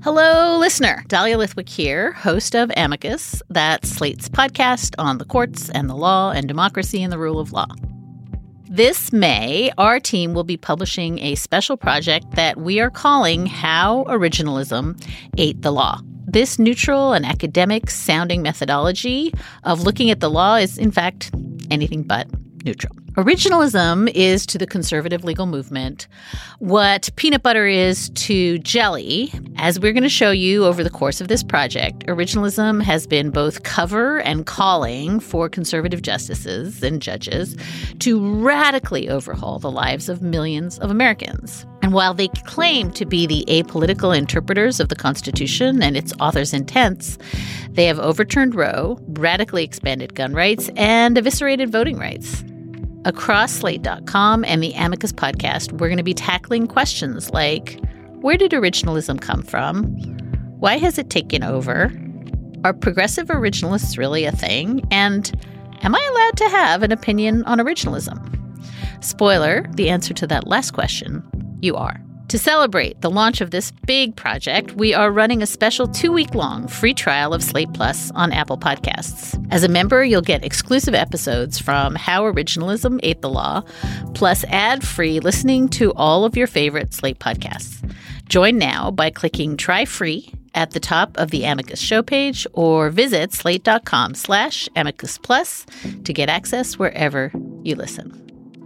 Hello, listener. Dahlia Lithwick here, host of Amicus, that's Slate's podcast on the courts and the law and democracy and the rule of law. This May, our team will be publishing a special project that we are calling How Originalism Ate the Law. This neutral and academic-sounding methodology of looking at the law is, in fact, anything but neutral. Originalism is to the conservative legal movement what peanut butter is to jelly. As we're going to show you over the course of this project, originalism has been both cover and calling for conservative justices and judges to radically overhaul the lives of millions of Americans. And while they claim to be the apolitical interpreters of the Constitution and its author's intents, they have overturned Roe, radically expanded gun rights, and eviscerated voting rights. Across Slate.com and the Amicus podcast, we're going to be tackling questions like, where did originalism come from? Why has it taken over? Are progressive originalists really a thing? And am I allowed to have an opinion on originalism? Spoiler, the answer to that last question, you are. To celebrate the launch of this big project, we are running a special 2-week-long free trial of Slate Plus on Apple Podcasts. As a member, you'll get exclusive episodes from How Originalism Ate the Law, plus ad-free listening to all of your favorite Slate podcasts. Join now by clicking Try Free at the top of the Amicus show page or visit slate.com/Amicus Plus to get access wherever you listen.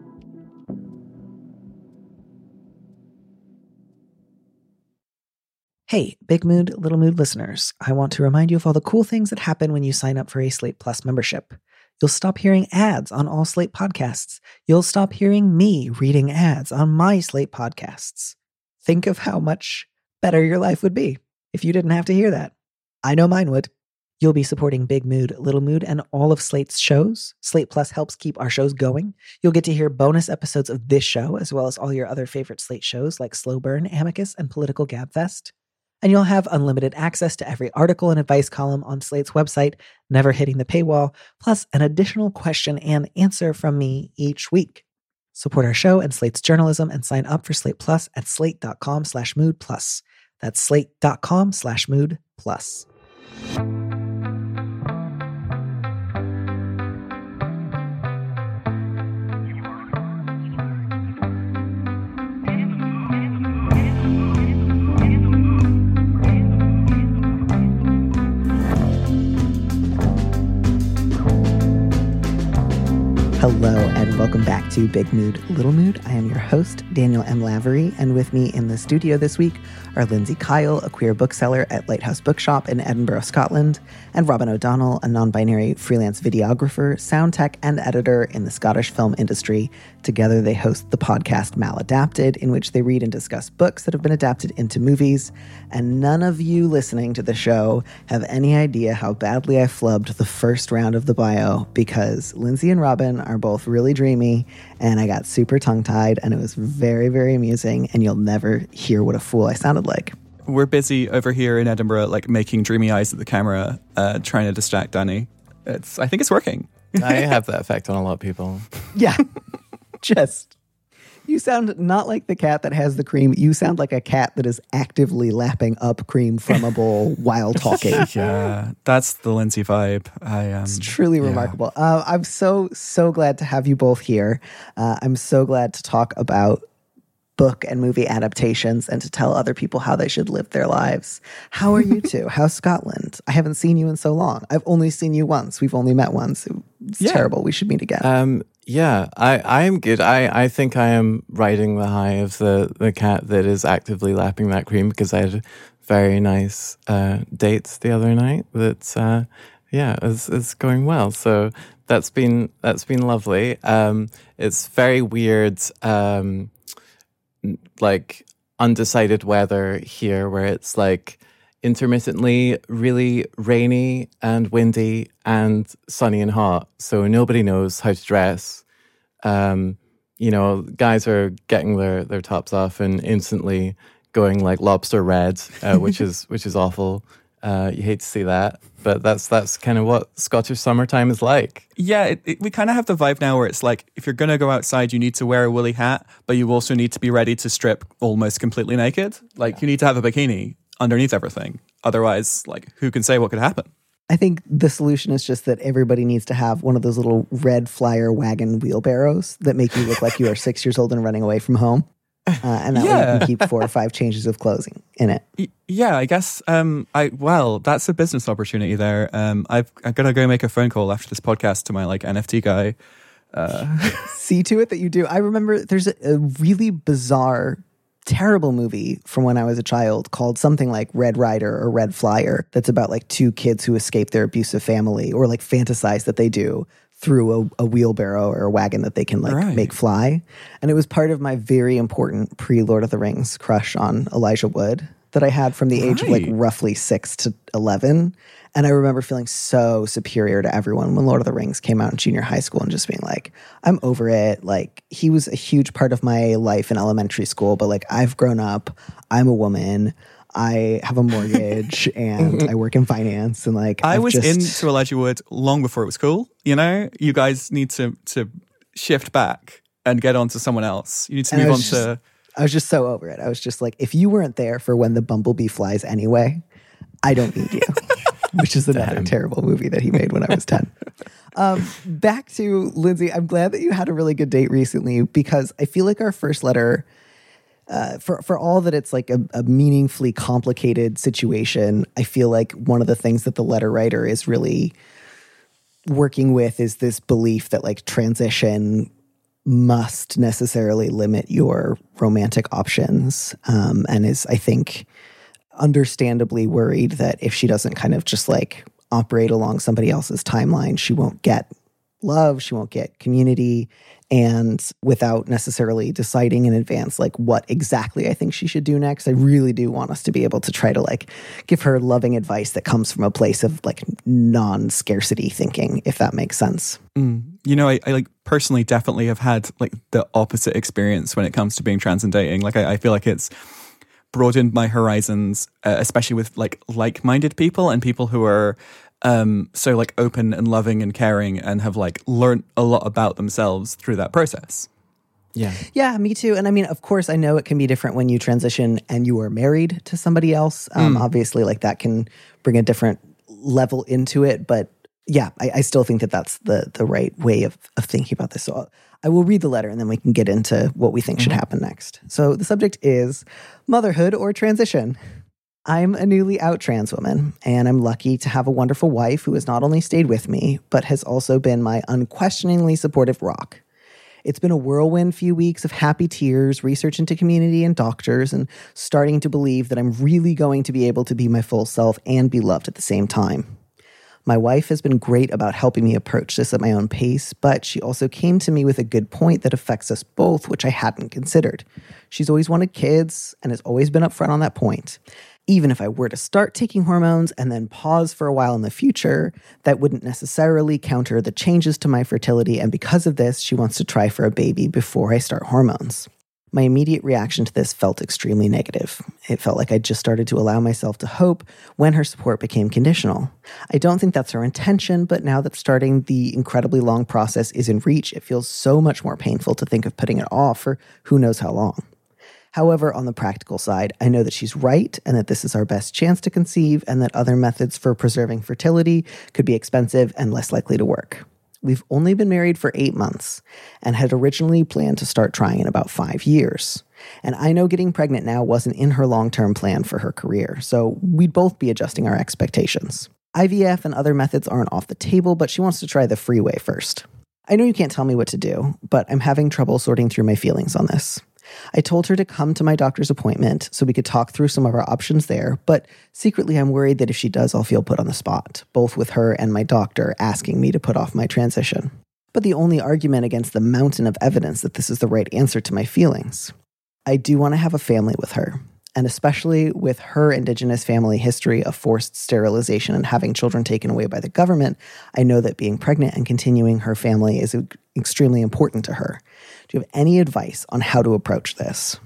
Hey, Big Mood, Little Mood listeners, I want to remind you of all the cool things that happen when you sign up for a Slate Plus membership. You'll stop hearing ads on all Slate podcasts. You'll stop hearing me reading ads on my Slate podcasts. Think of how much better your life would be if you didn't have to hear that. I know mine would. You'll be supporting Big Mood, Little Mood, and all of Slate's shows. Slate Plus helps keep our shows going. You'll get to hear bonus episodes of this show, as well as all your other favorite Slate shows like Slow Burn, Amicus, and Political Gabfest. And you'll have unlimited access to every article and advice column on Slate's website, never hitting the paywall, plus an additional question and answer from me each week. Support our show and Slate's journalism and sign up for Slate Plus at slate.com/moodplus. That's slate.com/moodplus. Hello and welcome back to Big Mood, Little Mood. I am your host, Daniel M. Lavery, and with me in the studio this week are Lindsay Kyle, a queer bookseller at Lighthouse Bookshop in Edinburgh, Scotland, and Robin O'Donnell, a non-binary freelance videographer, sound tech, and editor in the Scottish film industry. Together they host the podcast Maladapted, in which they read and discuss books that have been adapted into movies. And none of you listening to the show have any idea how badly I flubbed the first round of the bio, because Lindsay and Robin are both really dreamy, and I got super tongue-tied, and it was very, very amusing, and you'll never hear what a fool I sounded like. We're busy over here in Edinburgh, like making dreamy eyes at the camera, trying to distract Danny. I think it's working. I have that effect on a lot of people. Yeah. You sound not like the cat that has the cream. You sound like a cat that is actively lapping up cream from a bowl while talking. Yeah, that's the Lindsay vibe. It's truly remarkable. I'm so glad to have you both here. I'm so glad to talk about book and movie adaptations and to tell other people how they should live their lives. How are you two? How's Scotland? I haven't seen you in so long. I've only seen you once. We've only met once. It's terrible. We should meet again. Yeah, I am good. I think I am riding the high of the cat that is actively lapping that cream, because I had very nice dates the other night that it's going well. So that's been lovely. It's very weird, like undecided weather here, where it's like intermittently really rainy and windy and sunny and hot. So nobody knows how to dress. Guys are getting their tops off and instantly going like lobster red, which is awful. You hate to see that, but that's kind of what Scottish summertime is like. Yeah, we kind of have the vibe now where it's like, if you're going to go outside, you need to wear a woolly hat, but you also need to be ready to strip almost completely naked. Like, you need to have a bikini underneath everything. Otherwise, like, who can say what could happen? I think the solution is just that everybody needs to have one of those little red flyer wagon wheelbarrows that make you look like you are 6 years old and running away from home. And that way you can keep 4 or 5 changes of clothing in it. Yeah, I guess. That's a business opportunity there. I'm gonna go make a phone call after this podcast to my like NFT guy. See to it that you do. I remember there's a really bizarre, terrible movie from when I was a child called something like Red Rider or Red Flyer. That's about like 2 kids who escape their abusive family, or like fantasize that they do through a wheelbarrow or a wagon that they can like make fly. And it was part of my very important pre-Lord of the Rings crush on Elijah Wood that I had from the age of like roughly 6 to 11. And I remember feeling so superior to everyone when Lord of the Rings came out in junior high school and just being like, I'm over it. Like, he was a huge part of my life in elementary school, but like, I've grown up. I'm a woman. I have a mortgage and I work in finance. And like, I was into Elijah Wood long before it was cool. You know, you guys need to shift back and get on to someone else. You need to move on to... I was just so over it. I was just like, if you weren't there for when the bumblebee flies anyway, I don't need you. Which is another terrible movie that he made when I was 10. Back to Lindsay. I'm glad that you had a really good date recently, because I feel like our first letter, for all that it's like a meaningfully complicated situation, I feel like one of the things that the letter writer is really working with is this belief that like transition must necessarily limit your romantic options, and is, I think, understandably worried that if she doesn't kind of just like operate along somebody else's timeline, she won't get love, she won't get community, and without necessarily deciding in advance like what exactly I think she should do next, I really do want us to be able to try to like give her loving advice that comes from a place of like non-scarcity thinking, if that makes sense. You know, I like personally definitely have had like the opposite experience when it comes to being trans and dating. Like I feel like it's broadened my horizons, especially with like-minded people and people who are so like open and loving and caring and have like learned a lot about themselves through that process. Yeah, me too. And I mean, of course, I know it can be different when you transition and you are married to somebody else. Obviously, like that can bring a different level into it. But yeah, I still think that that's the right way of thinking about this. So I will read the letter and then we can get into what we think should happen next. So the subject is motherhood or transition. I'm a newly out trans woman, and I'm lucky to have a wonderful wife who has not only stayed with me, but has also been my unquestioningly supportive rock. It's been a whirlwind few weeks of happy tears, research into community and doctors, and starting to believe that I'm really going to be able to be my full self and be loved at the same time. My wife has been great about helping me approach this at my own pace, but she also came to me with a good point that affects us both, which I hadn't considered. She's always wanted kids and has always been upfront on that point. Even if I were to start taking hormones and then pause for a while in the future, that wouldn't necessarily counter the changes to my fertility, and because of this, she wants to try for a baby before I start hormones. My immediate reaction to this felt extremely negative. It felt like I'd just started to allow myself to hope when her support became conditional. I don't think that's her intention, but now that starting the incredibly long process is in reach, it feels so much more painful to think of putting it off for who knows how long. However, on the practical side, I know that she's right and that this is our best chance to conceive, and that other methods for preserving fertility could be expensive and less likely to work. We've only been married for 8 months and had originally planned to start trying in about 5 years. And I know getting pregnant now wasn't in her long-term plan for her career, so we'd both be adjusting our expectations. IVF and other methods aren't off the table, but she wants to try the free way first. I know you can't tell me what to do, but I'm having trouble sorting through my feelings on this. I told her to come to my doctor's appointment so we could talk through some of our options there, but secretly I'm worried that if she does, I'll feel put on the spot, both with her and my doctor asking me to put off my transition. But the only argument against the mountain of evidence that this is the right answer to my feelings. I do want to have a family with her, and especially with her Indigenous family history of forced sterilization and having children taken away by the government, I know that being pregnant and continuing her family is extremely important to her. Do you have any advice on how to approach this?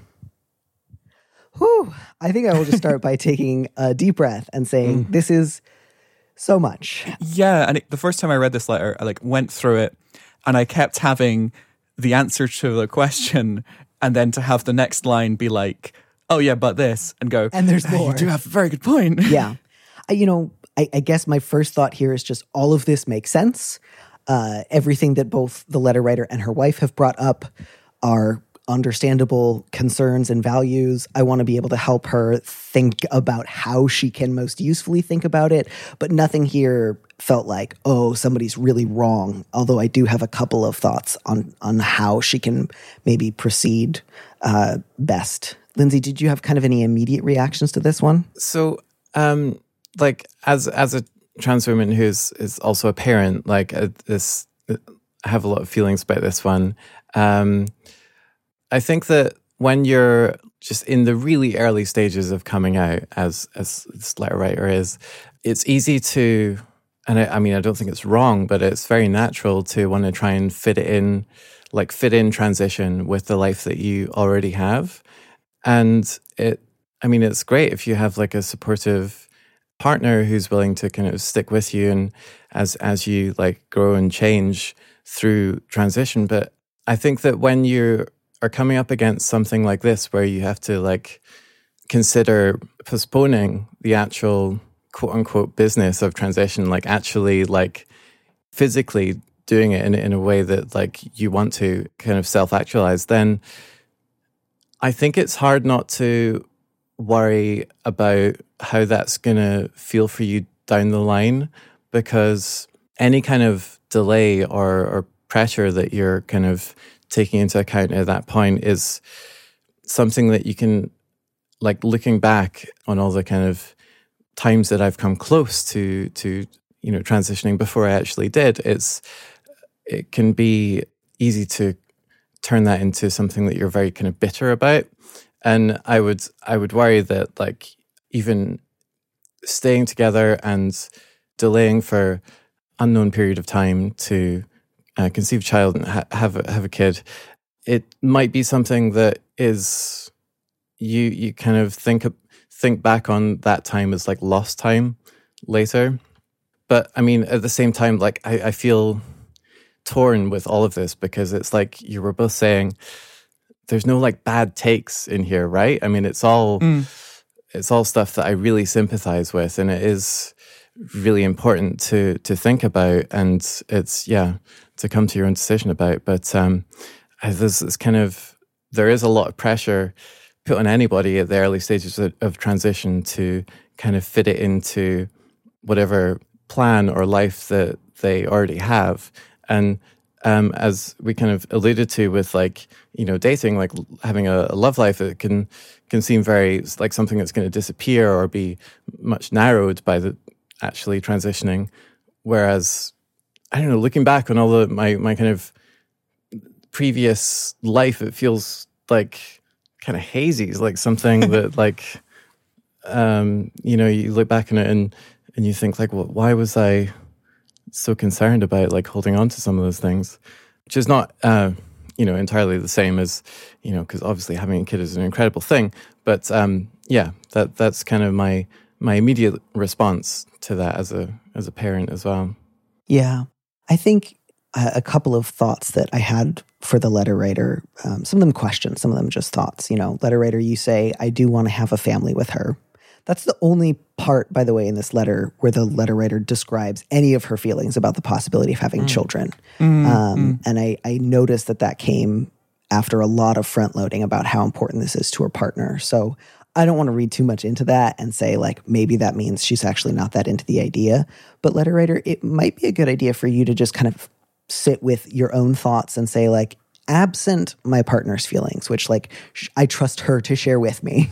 Whew. I think I will just start by taking a deep breath and saying, this is so much. Yeah, and the first time I read this letter, I went through it, and I kept having the answer to the question, and then to have the next line be like, oh yeah, but this, and go, And there's "Hey, more." You do have a very good point. Yeah. I guess my first thought here is just all of this makes sense. Everything that both the letter writer and her wife have brought up are understandable concerns and values. I want to be able to help her think about how she can most usefully think about it, but nothing here felt like, oh, somebody's really wrong, although I do have a couple of thoughts on how she can maybe proceed best. Lindsay, did you have kind of any immediate reactions to this one? So, like as a trans woman who's is also a parent, like I have a lot of feelings about this one. I think that when you're just in the really early stages of coming out, as this letter writer is, it's easy to, and I mean, I don't think it's wrong, but it's very natural to want to try and fit in transition with the life that you already have. And it's great if you have like a supportive partner who's willing to kind of stick with you and as you like grow and change through transition. But I think that when you are coming up against something like this, where you have to like consider postponing the actual quote unquote business of transition, like actually like physically doing it in a way that like you want to kind of self-actualize, then I think it's hard not to worry about how that's going to feel for you down the line, because any kind of delay or pressure that you're kind of taking into account at that point is something that you can, like looking back on all the kind of times that I've come close to transitioning before I actually did, it can be easy to turn that into something that you're very kind of bitter about. And I would worry that like even staying together and delaying for unknown period of time to conceive a child and have a kid, it might be something that is you kind of think back on that time as like lost time later. But I mean, at the same time, like I feel torn with all of this, because it's like you were both saying there's no like bad takes in here, right? I mean, it's all stuff that I really sympathize with, and it is really important to think about, and it's to come to your own decision about. But there is a lot of pressure put on anybody at the early stages of transition to kind of fit it into whatever plan or life that they already have. And as we kind of alluded to with like, dating, like having a love life, it can seem very like something that's going to disappear or be much narrowed by the actually transitioning. Whereas, I don't know, looking back on all my kind of previous life, it feels like kind of hazy. It's like something that like, you look back on it and you think like, well, why was I so concerned about like holding on to some of those things, which is not, entirely the same as, because obviously having a kid is an incredible thing. But that's kind of my immediate response to that as a parent as well. Yeah. I think a couple of thoughts that I had for the letter writer, some of them questions, some of them just thoughts. Letter writer, you say, I do want to have a family with her. That's the only part, by the way, in this letter where the letter writer describes any of her feelings about the possibility of having children. And I noticed that came after a lot of front loading about how important this is to her partner. So I don't want to read too much into that and say like, maybe that means she's actually not that into the idea. But letter writer, it might be a good idea for you to just kind of sit with your own thoughts and say like, absent my partner's feelings, which like I trust her to share with me.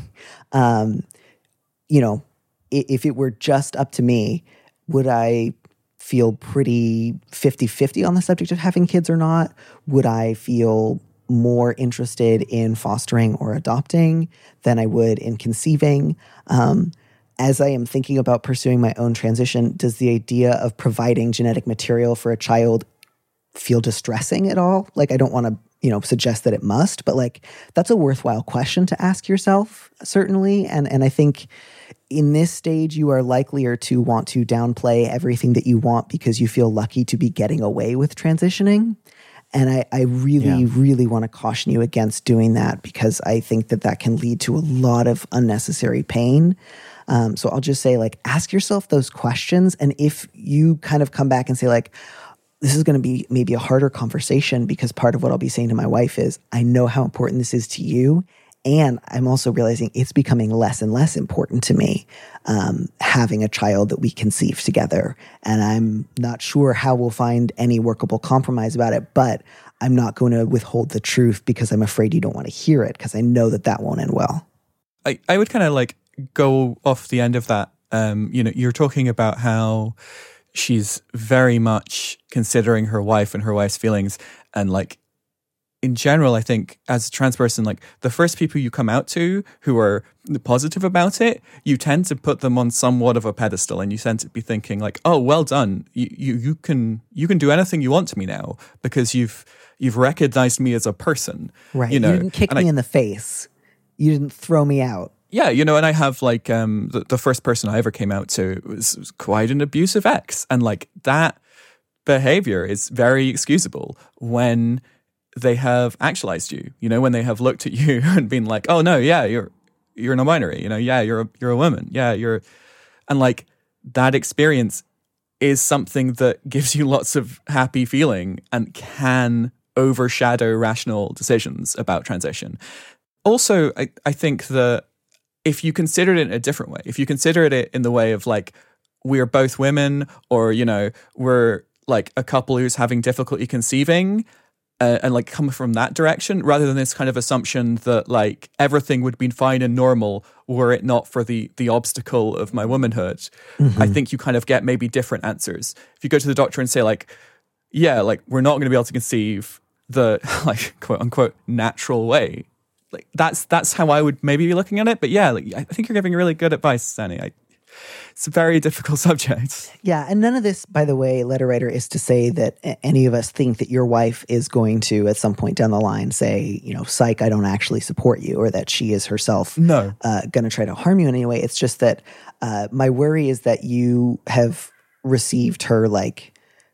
If it were just up to me, would I feel pretty 50-50 on the subject of having kids or not? Would I feel more interested in fostering or adopting than I would in conceiving? As I am thinking about pursuing my own transition, does the idea of providing genetic material for a child feel distressing at all? Like, I don't want to, suggest that it must, but like, that's a worthwhile question to ask yourself, certainly. And I think in this stage, you are likelier to want to downplay everything that you want because you feel lucky to be getting away with transitioning. And I really, really want to caution you against doing that, because I think that can lead to a lot of unnecessary pain. So I'll just say, like, ask yourself those questions. And if you kind of come back and say, like, this is going to be maybe a harder conversation, because part of what I'll be saying to my wife is, I know how important this is to you. And I'm also realizing it's becoming less and less important to me, having a child that we conceive together. And I'm not sure how we'll find any workable compromise about it, but I'm not going to withhold the truth because I'm afraid you don't want to hear it, because I know that won't end well. I would kind of like go off the end of that. You're talking about how she's very much considering her wife and her wife's feelings, and like, in general, I think as a trans person, like the first people you come out to who are positive about it, you tend to put them on somewhat of a pedestal, and you tend to be thinking like, "Oh, well done! You can do anything you want to me now because you've recognized me as a person." Right? You didn't kick me in the face. You didn't throw me out. Yeah, and I have like the first person I ever came out to was quite an abusive ex, and like that behavior is very excusable when they have actualized you, when they have looked at you and been like, oh no, yeah, you're non-binary, yeah, you're a woman, yeah, and like that experience is something that gives you lots of happy feeling and can overshadow rational decisions about transition. Also, I think that if you consider it in a different way, if you consider it in the way of like, we're both women, or, we're like a couple who's having difficulty conceiving, and like come from that direction, rather than this kind of assumption that like everything would be fine and normal were it not for the obstacle of my womanhood. I think you kind of get maybe different answers. If you go to the doctor and say like, yeah, like we're not going to be able to conceive the like quote unquote natural way, like that's how I would maybe be looking at it. But yeah, like I think you're giving really good advice, Annie. It's a very difficult subject. Yeah, and none of this, by the way, letter writer, is to say that any of us think that your wife is going to, at some point down the line, say, psych, I don't actually support you, or that she is herself going to try to harm you in any way. It's just that my worry is that you have received her, like,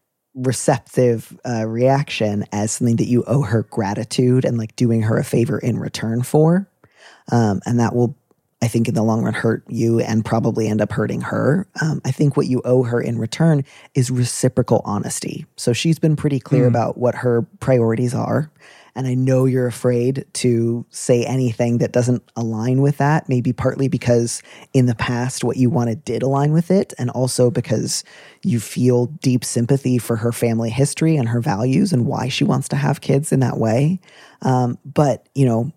receptive reaction as something that you owe her gratitude and, like, doing her a favor in return for. And that will, I think, in the long run hurt you and probably end up hurting her. I think what you owe her in return is reciprocal honesty. So she's been pretty clear about what her priorities are. And I know you're afraid to say anything that doesn't align with that, maybe partly because in the past what you wanted did align with it, and also because you feel deep sympathy for her family history and her values and why she wants to have kids in that way. But,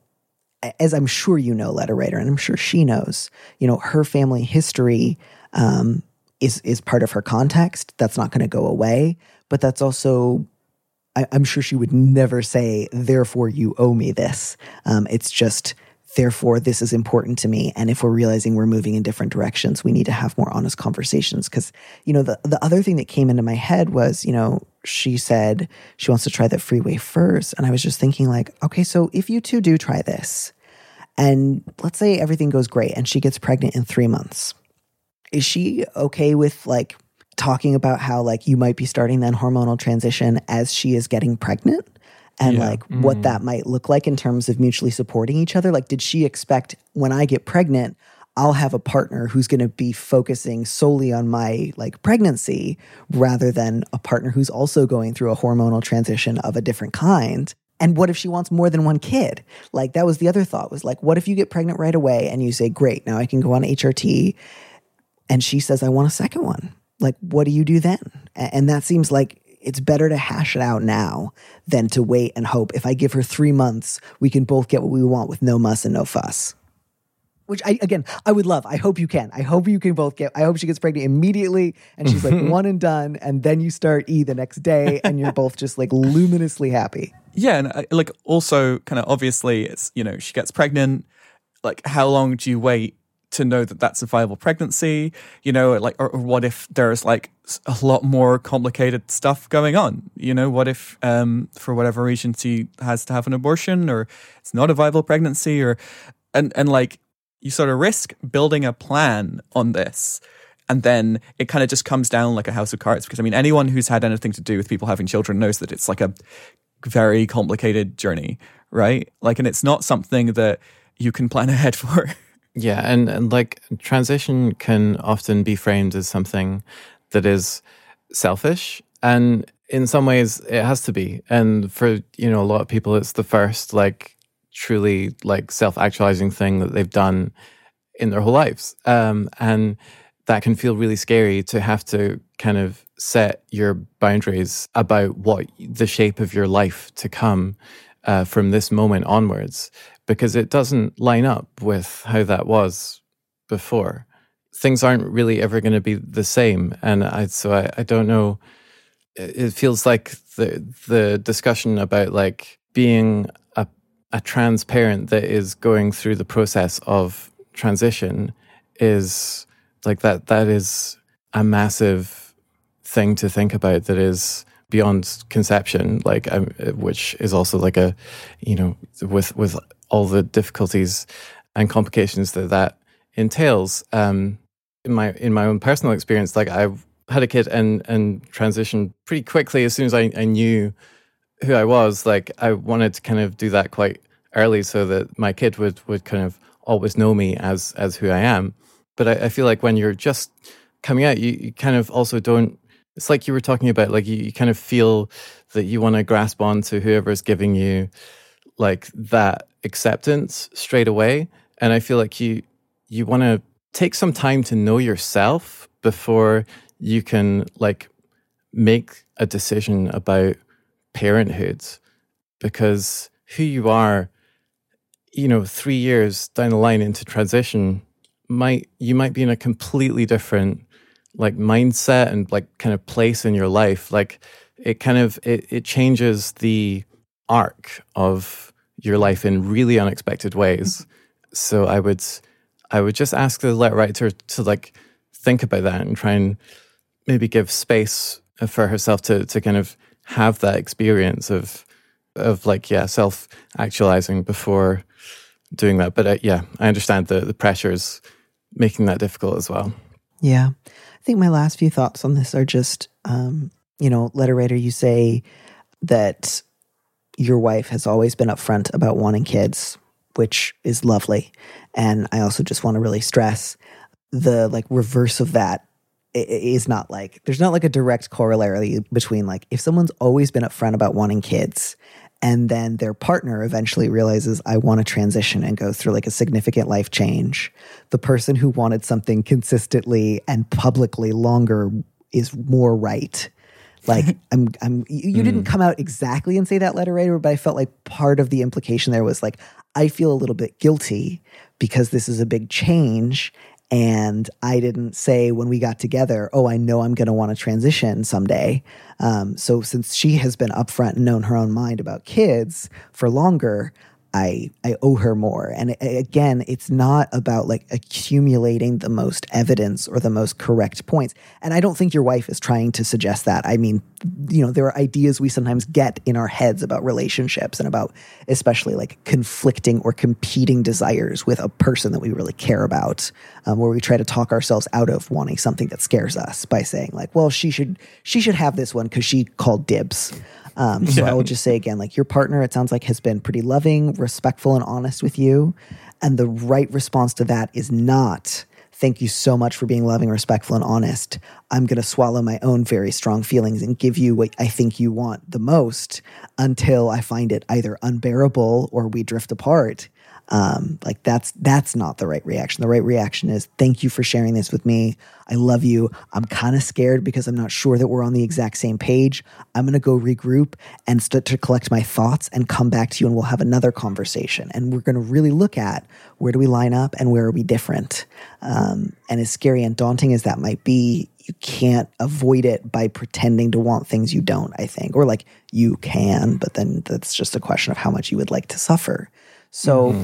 as I'm sure you know, letter writer, and I'm sure she knows, her family history is part of her context. That's not going to go away. But that's also, I'm sure she would never say, therefore you owe me this. It's just, therefore this is important to me. And if we're realizing we're moving in different directions, we need to have more honest conversations. Because, the other thing that came into my head was, she said she wants to try that freeway first. And I was just thinking like, okay, so if you two do try this, and let's say everything goes great and she gets pregnant in 3 months, is she okay with like talking about how like you might be starting then hormonal transition as she is getting pregnant? And like what that might look like in terms of mutually supporting each other? Like, did she expect when I get pregnant, I'll have a partner who's going to be focusing solely on my like pregnancy rather than a partner who's also going through a hormonal transition of a different kind? And what if she wants more than one kid? Like, that was the other thought, was like, what if you get pregnant right away and you say, great, now I can go on HRT, and she says, I want a second one. Like, what do you do then? And that seems like it's better to hash it out now than to wait and hope if I give her 3 months, we can both get what we want with no muss and no fuss. Which I would love. I hope you can. I hope you can both I hope she gets pregnant immediately and she's like one and done, and then you start E the next day and you're both just like luminously happy. Yeah, and like also kind of obviously it's, she gets pregnant. Like, how long do you wait to know that that's a viable pregnancy? Like, or what if there's like a lot more complicated stuff going on? What if for whatever reason she has to have an abortion, or it's not a viable pregnancy, or and like, you sort of risk building a plan on this, and then it kind of just comes down like a house of cards. Because I mean, anyone who's had anything to do with people having children knows that it's like a very complicated journey, right? Like, and it's not something that you can plan ahead for. Yeah, and like transition can often be framed as something that is selfish, and in some ways it has to be. And for, you know, a lot of people, it's the first like truly like self-actualizing thing that they've done in their whole lives. And that can feel really scary to have to kind of set your boundaries about what the shape of your life to come from this moment onwards, because it doesn't line up with how that was before. Things aren't really ever going to be the same. And I don't know. It feels like the discussion about like being a trans parent that is going through the process of transition is like that is a massive thing to think about that is beyond conception, like which is also like a, you know, with all the difficulties and complications that entails. In my own personal experience, like I had a kid and transitioned pretty quickly as soon as I knew who I was. Like I wanted to kind of do that quite early so that my kid would kind of always know me as who I am. But I feel like when you're just coming out, you kind of also don't, it's like you were talking about, like you kind of feel that you want to grasp on to whoever's giving you like that acceptance straight away. And I feel like you want to take some time to know yourself before you can like make a decision about parenthood, because who you are, you know, 3 years down the line into transition, you might be in a completely different like mindset and like kind of place in your life. Like it kind of it changes the arc of your life in really unexpected ways. So I would just ask the letter writer to like think about that and try and maybe give space for herself to kind of have that experience of like, yeah, self-actualizing before doing that. But I understand the pressures making that difficult as well. Yeah. I think my last few thoughts on this are just, you know, letter writer, you say that your wife has always been upfront about wanting kids, which is lovely. And I also just want to really stress the like reverse of that is not like, there's not like a direct corollary between like if someone's always been upfront about wanting kids and then their partner eventually realizes I want to transition and go through like a significant life change, the person who wanted something consistently and publicly longer is more right. Like you didn't come out exactly and say that, letter writer, but I felt like part of the implication there was like, I feel a little bit guilty because this is a big change. And I didn't say when we got together, oh, I know I'm going to want to transition someday. So since she has been upfront and known her own mind about kids for longer, I owe her more. And again, it's not about like accumulating the most evidence or the most correct points. And I don't think your wife is trying to suggest that. I mean, you know, there are ideas we sometimes get in our heads about relationships and about especially like conflicting or competing desires with a person that we really care about, where we try to talk ourselves out of wanting something that scares us by saying like, well, she should have this one because she called dibs. So I will just say again, like your partner, it sounds like has been pretty loving, respectful, and honest with you. And the right response to that is not, thank you so much for being loving, respectful, and honest. I'm going to swallow my own very strong feelings and give you what I think you want the most until I find it either unbearable or we drift apart. Like that's not the right reaction. The right reaction is, thank you for sharing this with me. I love you. I'm kind of scared because I'm not sure that we're on the exact same page. I'm going to go regroup and start to collect my thoughts and come back to you, and we'll have another conversation. And we're going to really look at where do we line up and where are we different. And as scary and daunting as that might be, you can't avoid it by pretending to want things you don't, I think. Or like you can, but then that's just a question of how much you would like to suffer. So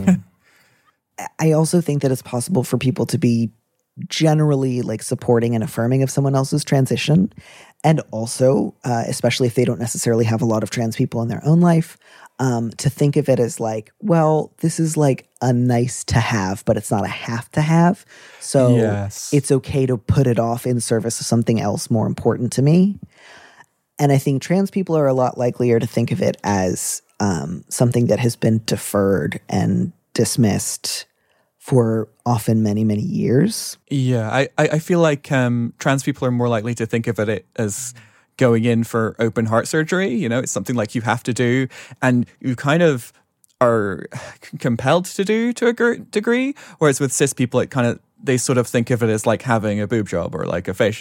I also think that it's possible for people to be generally like supporting and affirming of someone else's transition. And also, especially if they don't necessarily have a lot of trans people in their own life, to think of it as like, well, this is like a nice to have, but it's not a have to have. So It's okay to put it off in service of something else more important to me. And I think trans people are a lot likelier to think of it as something that has been deferred and dismissed for often many, many years. Yeah, I feel like trans people are more likely to think of it as going in for open heart surgery. You know, it's something like you have to do, and you kind of are compelled to do to a degree. Whereas with cis people, they sort of think of it as like having a boob job or like a face,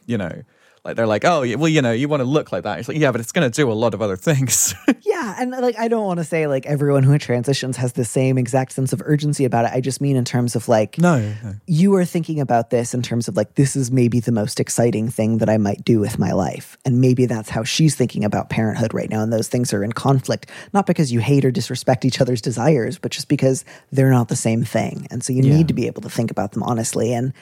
like they're like, oh, well, you want to look like that. It's like, yeah, but it's going to do a lot of other things. Yeah, and like I don't want to say like everyone who transitions has the same exact sense of urgency about it. I just mean in terms of like, no. You are thinking about this in terms of like, this is maybe the most exciting thing that I might do with my life. And maybe that's how she's thinking about parenthood right now. And those things are in conflict, not because you hate or disrespect each other's desires, but just because they're not the same thing. And so you need to be able to think about them honestly. And,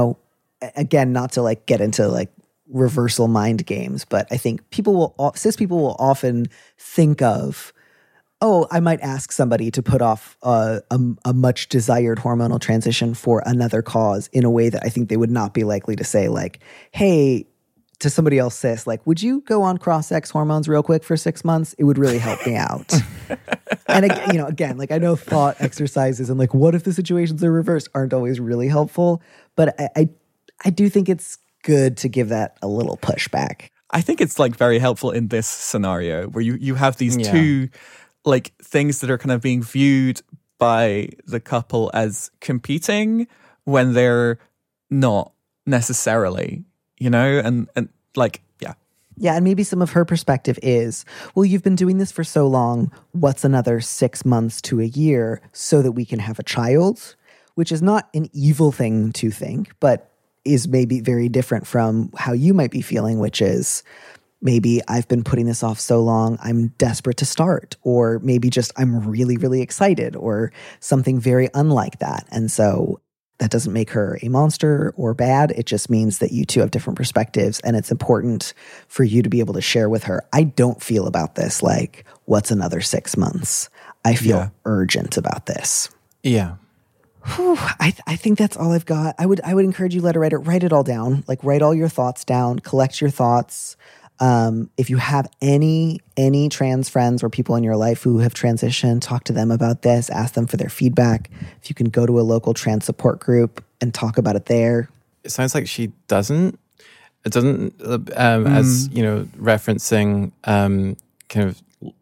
again, not to like get into like reversal mind games, but I think cis people will often think of, oh, I might ask somebody to put off a much desired hormonal transition for another cause in a way that I think they would not be likely to say like, hey, to somebody else cis, like, would you go on cross-sex hormones real quick for 6 months? It would really help me out. And again, like I know thought exercises and like, what if the situations are reversed aren't always really helpful, but I do think it's good to give that a little pushback. I think it's like very helpful in this scenario where you have these two like things that are kind of being viewed by the couple as competing when they're not necessarily, and like, yeah. Yeah, and maybe some of her perspective is, well, you've been doing this for so long, what's another 6 months to a year so that we can have a child? Which is not an evil thing to think, but is maybe very different from how you might be feeling, which is maybe I've been putting this off so long, I'm desperate to start, or maybe just I'm really, really excited, or something very unlike that. And so that doesn't make her a monster or bad. It just means that you two have different perspectives, and it's important for you to be able to share with her. I don't feel about this like, what's another 6 months? I feel urgent about this. Yeah. Whew, I think that's all I've got. I would encourage you, letter writer, write it all down. Like write all your thoughts down, collect your thoughts. If you have any trans friends or people in your life who have transitioned, talk to them about this, ask them for their feedback. If you can go to a local trans support group and talk about it there. It sounds like she doesn't. It doesn't, as, referencing kind of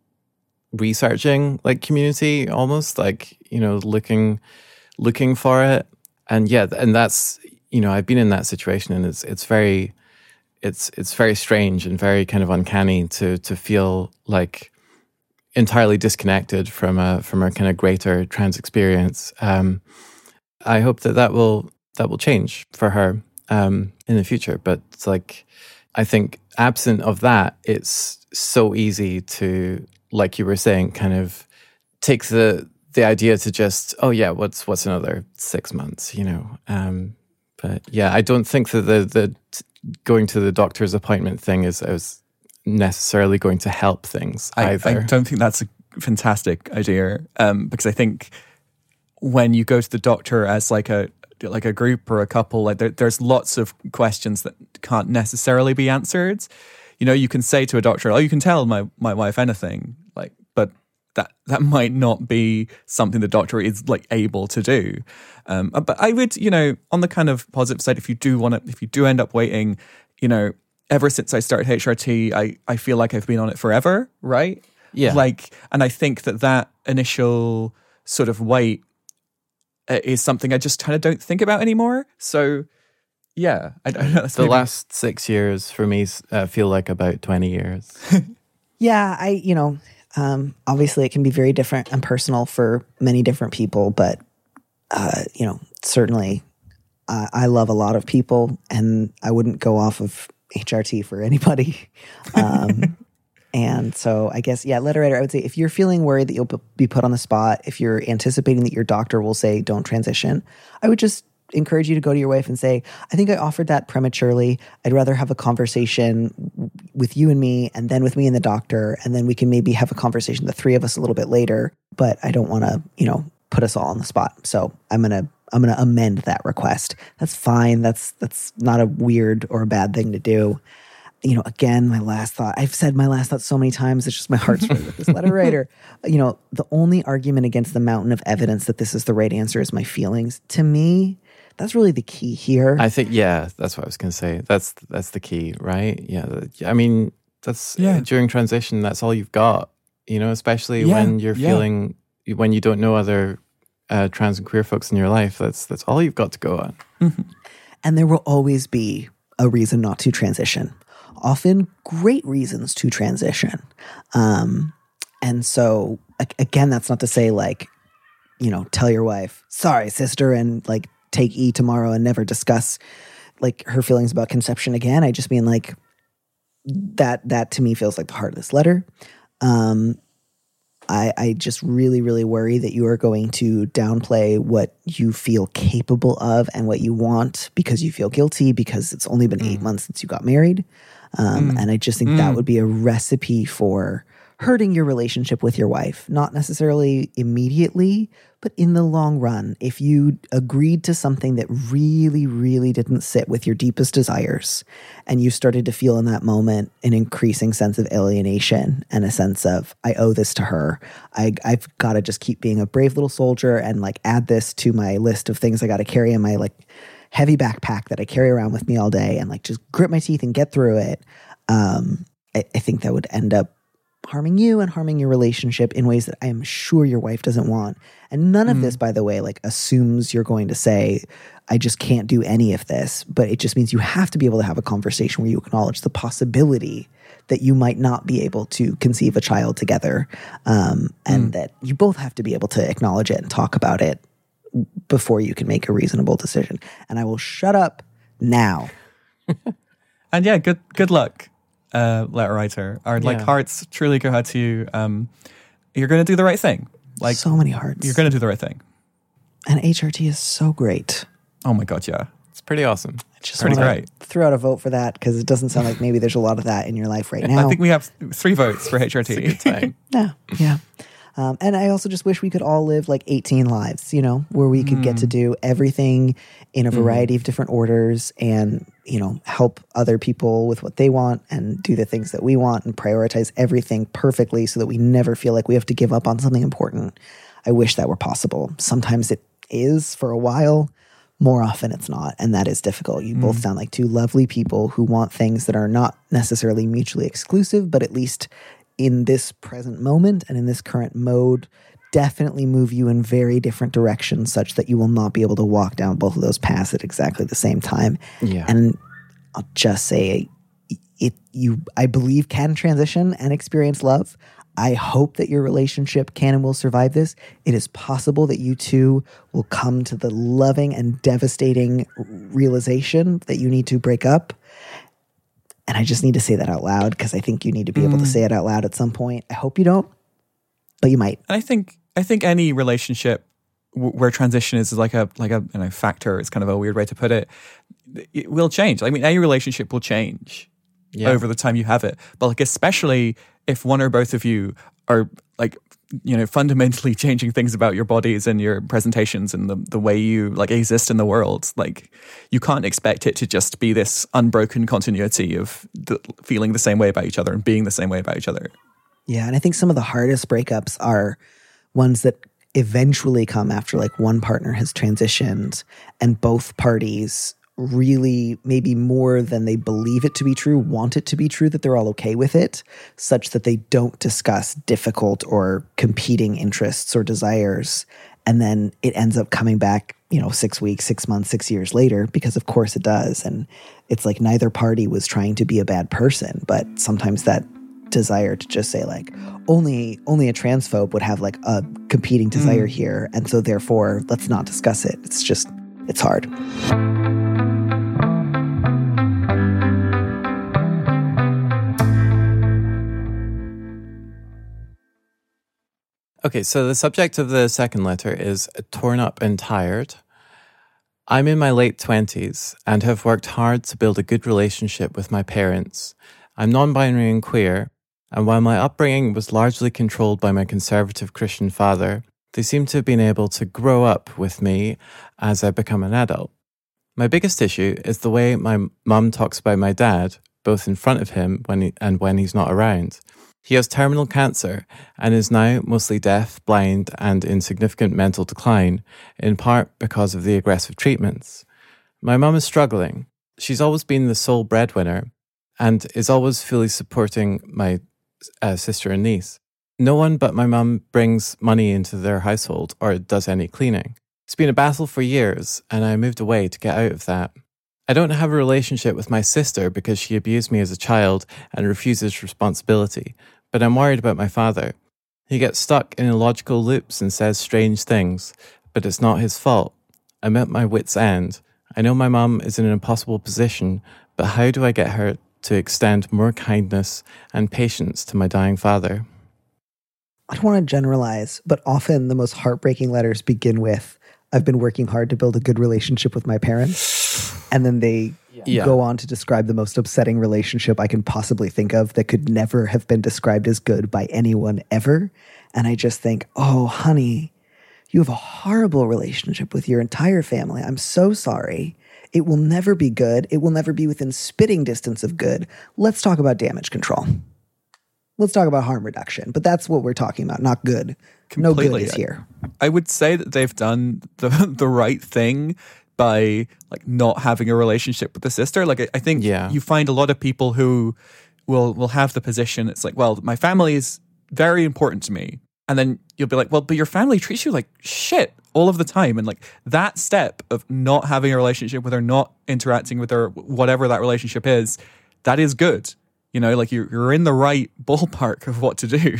researching like community almost, like, looking for it. And and that's, I've been in that situation, and it's very strange and very kind of uncanny to feel like entirely disconnected from a kind of greater trans experience. I hope that will change for her in the future. But it's like, I think absent of that, it's so easy to, like you were saying, kind of take the idea to just, oh yeah, what's another 6 months, But yeah, I don't think that the going to the doctor's appointment thing is necessarily going to help things either. I don't think that's a fantastic idea, because I think when you go to the doctor as like a group or a couple, like there's lots of questions that can't necessarily be answered. You can say to a doctor, oh, you can tell my wife anything, like, but that might not be something the doctor is like able to do. But I would, on the kind of positive side, if you do end up waiting, ever since I started HRT, I feel like I've been on it forever, right? Yeah. And I think that initial sort of wait is something I just kind of don't think about anymore. So yeah, I don't know. The last 6 years for me feel like about 20 years. Yeah, obviously it can be very different and personal for many different people, but, certainly I love a lot of people, and I wouldn't go off of HRT for anybody. And so I guess, letter writer, I would say if you're feeling worried that you'll be put on the spot, if you're anticipating that your doctor will say don't transition, I would just encourage you to go to your wife and say, I think I offered that prematurely. I'd rather have a conversation with you and me, and then with me and the doctor, and then we can maybe have a conversation, the three of us, a little bit later. But I don't want to, put us all on the spot. So I'm gonna amend that request. That's fine. That's not a weird or a bad thing to do. Again, my last thought, I've said my last thought so many times, it's just my heart's really with this letter writer. The only argument against the mountain of evidence that this is the right answer is my feelings. To me, that's really the key here. I think, that's what I was going to say. That's the key, right? Yeah. I mean, during transition, that's all you've got, especially when you're feeling, when you don't know other trans and queer folks in your life, that's all you've got to go on. Mm-hmm. And there will always be a reason not to transition. Often great reasons to transition. And so, again, that's not to say tell your wife, sorry, sister, and take E tomorrow and never discuss her feelings about conception again. I just mean that to me feels like the heart of this letter. I just really, really worry that you are going to downplay what you feel capable of and what you want because you feel guilty because it's only been 8 months since you got married. And I just think that would be a recipe for hurting your relationship with your wife, not necessarily immediately, but in the long run. If you agreed to something that really, really didn't sit with your deepest desires, and you started to feel in that moment an increasing sense of alienation and a sense of, I owe this to her. I've got to just keep being a brave little soldier and add this to my list of things I got to carry in my heavy backpack that I carry around with me all day and just grit my teeth and get through it. I think that would end up harming you and harming your relationship in ways that I am sure your wife doesn't want. And none of this, by the way, assumes you're going to say, I just can't do any of this. But it just means you have to be able to have a conversation where you acknowledge the possibility that you might not be able to conceive a child together. And that you both have to be able to acknowledge it and talk about it before you can make a reasonable decision. And I will shut up now. And good luck. Letter writer. Our hearts truly go out to you. You're going to do the right thing. So many hearts. You're going to do the right thing. And HRT is so great. Oh my God, yeah. It's pretty awesome. Just pretty great. Throw out a vote for that because it doesn't sound like maybe there's a lot of that in your life right now. I think we have 3 votes for HRT. It's a good time. Yeah. And I also just wish we could all live 18 lives, where we could get to do everything in a variety of different orders and, help other people with what they want and do the things that we want and prioritize everything perfectly so that we never feel like we have to give up on something important. I wish that were possible. Sometimes it is for a while. More often it's not. And that is difficult. You both sound like 2 lovely people who want things that are not necessarily mutually exclusive, but at least in this present moment and in this current mode, definitely move you in very different directions such that you will not be able to walk down both of those paths at exactly the same time. Yeah. And I'll just say I believe can transition and experience love. I hope that your relationship can and will survive this. It is possible that you two will come to the loving and devastating realization that you need to break up. And I just need to say that out loud because I think you need to be able to say it out loud at some point. I hope you don't, but you might. I think any relationship where transition is like a factor, it's kind of a weird way to put it. It will change. I mean, any relationship will change over the time you have it. But especially if one or both of you are fundamentally changing things about your bodies and your presentations and the way you exist in the world, you can't expect it to just be this unbroken continuity of feeling the same way about each other and being the same way about each other. Yeah, and I think some of the hardest breakups are ones that eventually come after one partner has transitioned and both parties really, maybe more than they believe it to be true, want it to be true, that they're all okay with it, such that they don't discuss difficult or competing interests or desires. And then it ends up coming back, 6 weeks, 6 months, 6 years later, because of course it does. And it's neither party was trying to be a bad person, but sometimes that desire to just say only a transphobe would have a competing desire here. And so therefore, let's not discuss it. It's hard. Okay, so the subject of the second letter is torn up and tired. I'm in my late 20s and have worked hard to build a good relationship with my parents. I'm non-binary and queer, and while my upbringing was largely controlled by my conservative Christian father, they seem to have been able to grow up with me as I become an adult. My biggest issue is the way my mum talks about my dad, both in front of him and when he's not around. He has terminal cancer and is now mostly deaf, blind, and in significant mental decline, in part because of the aggressive treatments. My mum is struggling. She's always been the sole breadwinner and is always fully supporting my sister and niece. No one but my mum brings money into their household or does any cleaning. It's been a battle for years, and I moved away to get out of that. I don't have a relationship with my sister because she abused me as a child and refuses responsibility, but I'm worried about my father. He gets stuck in illogical loops and says strange things, but it's not his fault. I'm at my wit's end. I know my mum is in an impossible position, but how do I get her to extend more kindness and patience to my dying father? I don't want to generalize, but often the most heartbreaking letters begin with, I've been working hard to build a good relationship with my parents. And then they go on to describe the most upsetting relationship I can possibly think of that could never have been described as good by anyone ever. And I just think, oh, honey, you have a horrible relationship with your entire family. I'm so sorry. It will never be good. It will never be within spitting distance of good. Let's talk about damage control. Let's talk about harm reduction, but that's what we're talking about, not good. Completely. No good is here. I would say that they've done the right thing by like not having a relationship with the sister. Like I think you find a lot of people who will have the position. It's like, well, my family is very important to me, and then you'll be like, well, but your family treats you like shit all of the time, and like that step of not having a relationship with her, not interacting with her, whatever that relationship is, that is good. You know, like you're in the right ballpark of what to do.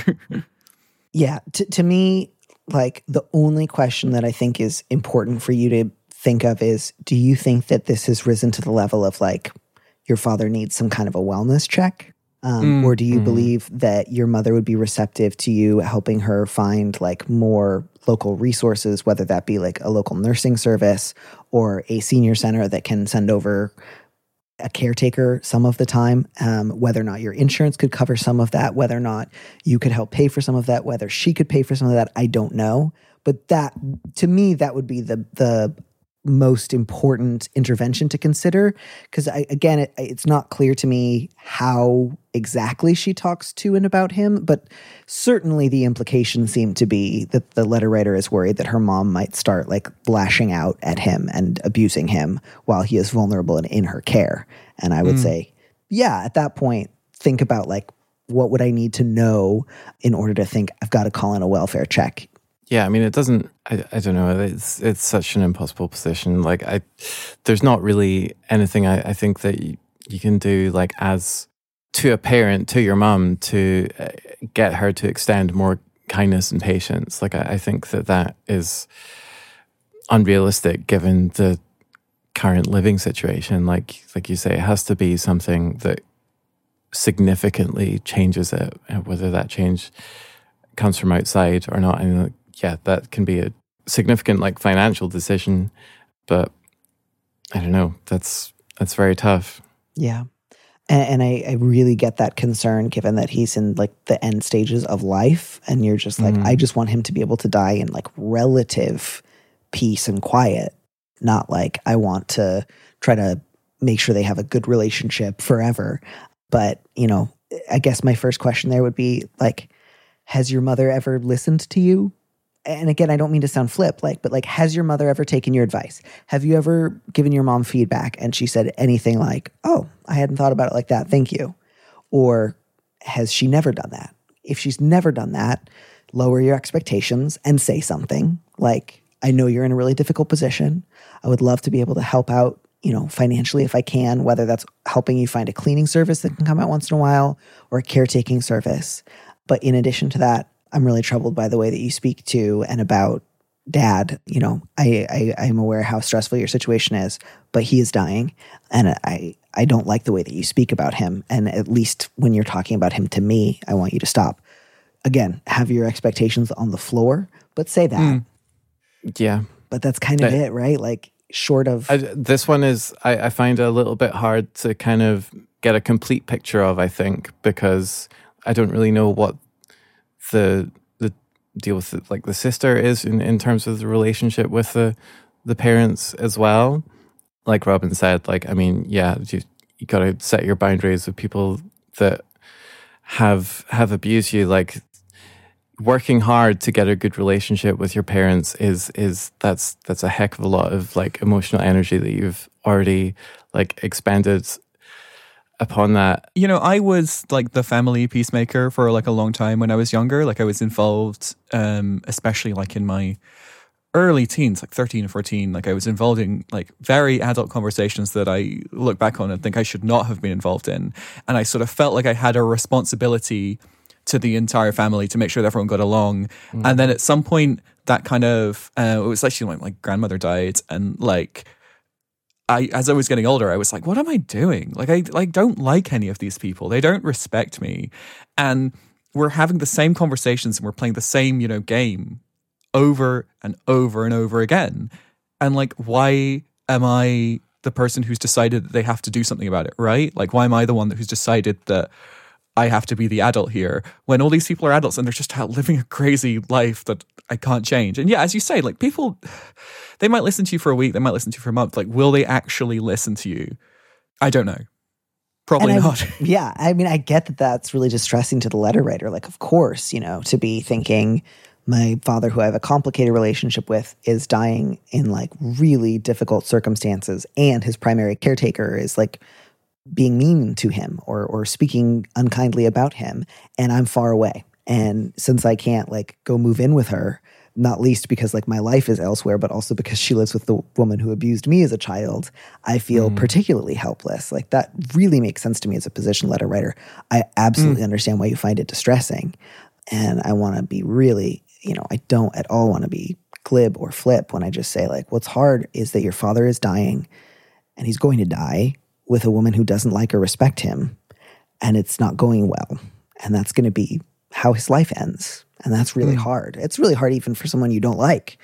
Yeah. To me, like the only question that I think is important for you to think of is, do you think that this has risen to the level of like your father needs some kind of a wellness check? Or do you believe that your mother would be receptive to you helping her find like more local resources, whether that be like a local nursing service or a senior center that can send over a caretaker some of the time, whether or not your insurance could cover some of that, whether or not you could help pay for some of that, whether she could pay for some of that, I don't know. But that, to me, that would be the most important intervention to consider. Because again, it's not clear to me how exactly she talks to and about him, but certainly the implication seemed to be that the letter writer is worried that her mom might start like lashing out at him and abusing him while he is vulnerable and in her care. And I would say, yeah, at that point, think about like, what would I need to know in order to think I've got to call in a welfare check? Yeah, I mean, it doesn't, I don't know, it's such an impossible position. Like, there's not really anything I think that you can do, like, as to a parent, to your mum, to get her to extend more kindness and patience. Like, I think that is unrealistic given the current living situation. Like you say, it has to be something that significantly changes it, whether that change comes from outside or not. And yeah, that can be a significant like financial decision, but I don't know. That's very tough. Yeah. And I really get that concern given that he's in like the end stages of life and you're just like, I just want him to be able to die in like relative peace and quiet, not like I want to try to make sure they have a good relationship forever. But, you know, I guess my first question there would be like, has your mother ever listened to you? And again, I don't mean to sound flip, but has your mother ever taken your advice? Have you ever given your mom feedback and she said anything like, oh, I hadn't thought about it like that, thank you? Or has she never done that? If she's never done that, lower your expectations and say something like, I know you're in a really difficult position. I would love to be able to help out, you know, financially if I can, whether that's helping you find a cleaning service that can come out once in a while or a caretaking service. But in addition to that, I'm really troubled by the way that you speak to and about Dad. You know, I'm aware how stressful your situation is, but he is dying. And I don't like the way that you speak about him. And at least when you're talking about him to me, I want you to stop. Again, have your expectations on the floor, but say that. Yeah. But that's kind of it, right? Like short of... this one is, I find a little bit hard to kind of get a complete picture of, I think, because I don't really know what the deal with the sister is in terms of the relationship with the parents as well. Like Robin said, like, I mean, yeah, you got to set your boundaries with people that have abused you. Like, working hard to get a good relationship with your parents that's a heck of a lot of like emotional energy that you've already like expended upon that. You know, I was like the family peacemaker for like a long time when I was younger. Like I was involved, especially like in my early teens, like 13 or 14, like I was involved in like very adult conversations that I look back on and think I should not have been involved in. And I sort of felt like I had a responsibility to the entire family to make sure that everyone got along. And then at some point that kind of, it was actually when my grandmother died, and like, as I was getting older, I was like, what am I doing? Like, I like don't like any of these people. They don't respect me. And we're having the same conversations and we're playing the same, you know, game over and over and over again. And like, why am I the person who's decided that they have to do something about it, right? Like, why am I the one who's decided that I have to be the adult here when all these people are adults and they're just out living a crazy life that I can't change? And yeah, as you say, like people, they might listen to you for a week, they might listen to you for a month. Like, will they actually listen to you? I don't know. Probably not. Yeah. I mean, I get that that's really distressing to the letter writer. Like, of course, you know, to be thinking my father, who I have a complicated relationship with, is dying in like really difficult circumstances. And his primary caretaker is like being mean to him or speaking unkindly about him. And I'm far away. And since I can't like go move in with her, not least because like my life is elsewhere, but also because she lives with the woman who abused me as a child, I feel particularly helpless. Like that really makes sense to me as a position letter writer. I absolutely understand why you find it distressing. And I want to be really, you know, I don't at all want to be glib or flip when I just say like, what's hard is that your father is dying and he's going to die with a woman who doesn't like or respect him, and it's not going well. And that's going to be how his life ends. And that's really hard. It's really hard even for someone you don't like,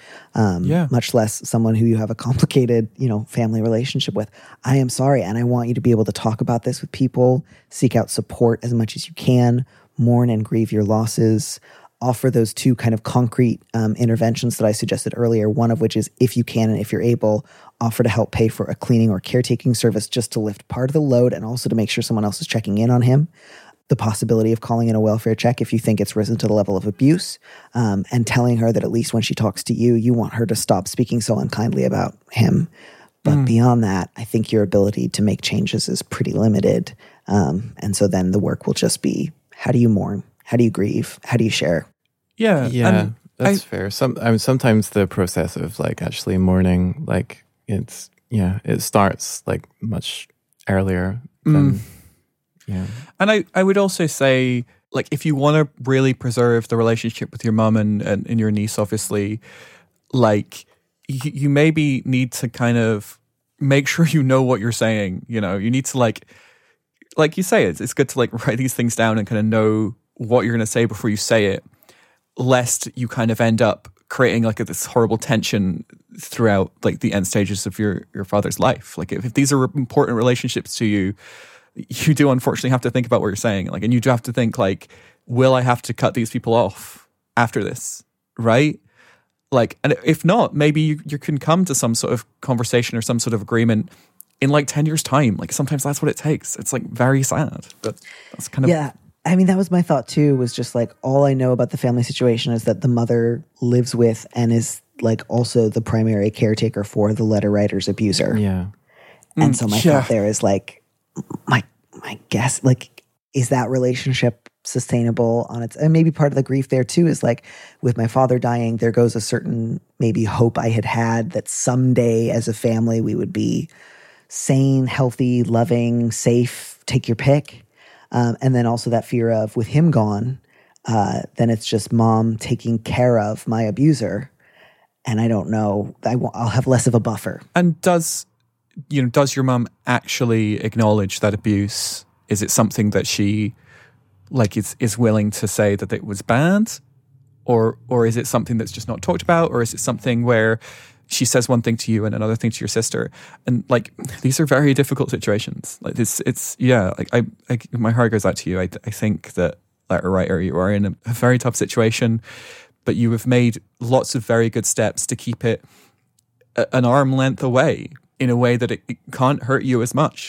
much less someone who you have a complicated, you know, family relationship with. I am sorry, and I want you to be able to talk about this with people, seek out support as much as you can, mourn and grieve your losses, offer those two kind of concrete interventions that I suggested earlier, one of which is, if you can and if you're able, offer to help pay for a cleaning or caretaking service just to lift part of the load and also to make sure someone else is checking in on him. The possibility of calling in a welfare check if you think it's risen to the level of abuse, and telling her that at least when she talks to you, you want her to stop speaking so unkindly about him. But beyond that, I think your ability to make changes is pretty limited. And so then the work will just be, how do you mourn? How do you grieve? How do you share? Yeah, that's fair. Sometimes the process of like actually mourning, like it starts like much earlier than And I would also say, like, if you want to really preserve the relationship with your mum and your niece, obviously, like you maybe need to kind of make sure you know what you're saying. You know, you need to like you say, it's good to like write these things down and kind of know what you're going to say before you say it, lest you kind of end up creating like this horrible tension throughout like the end stages of your father's life. Like if these are important relationships to you, you do unfortunately have to think about what you're saying. Like, and you do have to think like, will I have to cut these people off after this? Right? Like, and if not, maybe you can come to some sort of conversation or some sort of agreement in like 10 years time. Like sometimes that's what it takes. It's like very sad, but that's kind of. Yeah. I mean, that was my thought too, was just like, all I know about the family situation is that the mother lives with and is like also the primary caretaker for the letter writer's abuser. Yeah. And so my thought there is like, my guess, like, is that relationship sustainable on its, and maybe part of the grief there too is like, with my father dying, there goes a certain maybe hope I had that someday as a family we would be sane, healthy, loving, safe, take your pick. And then also that fear of, with him gone, then it's just mom taking care of my abuser. And I don't know, I'll have less of a buffer. And does your mum actually acknowledge that abuse? Is it something that she like is willing to say that it was bad? Or is it something that's just not talked about? Or is it something where she says one thing to you and another thing to your sister? And like, these are very difficult situations. Like it's like I my heart goes out to you. I think that, letter writer, you are in a very tough situation, but you have made lots of very good steps to keep it an arm length away in a way that it can't hurt you as much.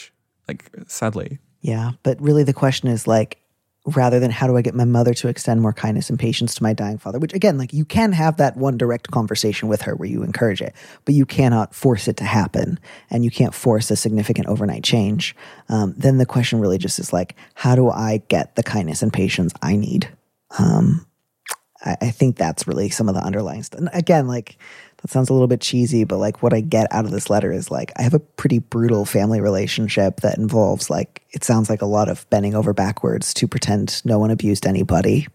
like, sadly. Yeah, but really the question is like, rather than how do I get my mother to extend more kindness and patience to my dying father, which again, like you can have that one direct conversation with her where you encourage it, but you cannot force it to happen and you can't force a significant overnight change. Then the question really just is like, how do I get the kindness and patience I need? I think that's really some of the underlying stuff. And again, like that sounds a little bit cheesy, but like what I get out of this letter is like, I have a pretty brutal family relationship that involves like, it sounds like a lot of bending over backwards to pretend no one abused anybody.